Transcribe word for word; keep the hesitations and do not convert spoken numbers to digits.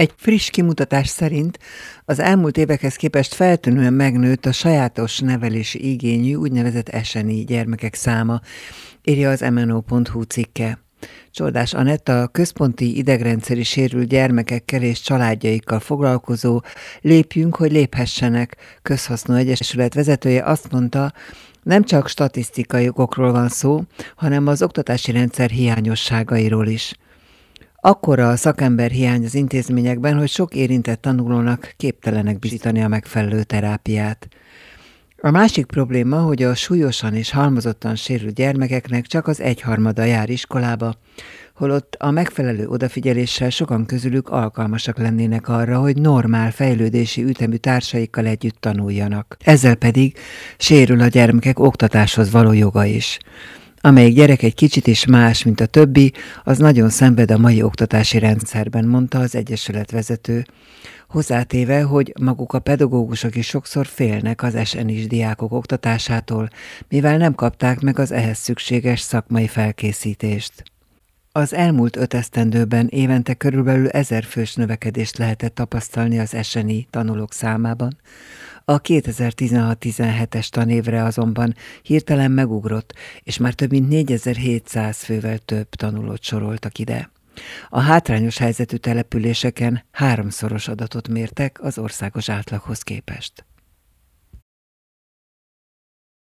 Egy friss kimutatás szerint az elmúlt évekhez képest feltűnően megnőtt a sajátos nevelési igényű úgynevezett es en i gyermekek száma, írja az em en o pont hu cikke. Csordás Anett, a központi idegrendszeri sérült gyermekekkel és családjaikkal foglalkozó Lépjünk, hogy léphessenek közhasznú egyesület vezetője azt mondta, nem csak statisztikai okokról van szó, hanem az oktatási rendszer hiányosságairól is. Akkora a szakemberhiány az intézményekben, hogy sok érintett tanulónak képtelenek bizonyítani a megfelelő terápiát. A másik probléma, hogy a súlyosan és halmozottan sérült gyermekeknek csak az egyharmada jár iskolába, holott a megfelelő odafigyeléssel sokan közülük alkalmasak lennének arra, hogy normál fejlődési ütemű társaikkal együtt tanuljanak. Ezzel pedig sérül a gyermekek oktatáshoz való joga is. Amelyik gyerek egy kicsit is más, mint a többi, az nagyon szenved a mai oktatási rendszerben, mondta az egyesület vezető. Hozzátéve, hogy maguk a pedagógusok is sokszor félnek az es en is diákok oktatásától, mivel nem kapták meg az ehhez szükséges szakmai felkészítést. Az elmúlt öt esztendőben évente körülbelül ezer fős növekedést lehetett tapasztalni az es en i tanulók számában. A kétezer-tizenhat-tizenhetes tanévre azonban hirtelen megugrott, és már több mint négyezer-hétszáz fővel több tanulót soroltak ide. A hátrányos helyzetű településeken háromszoros adatot mértek az országos átlaghoz képest.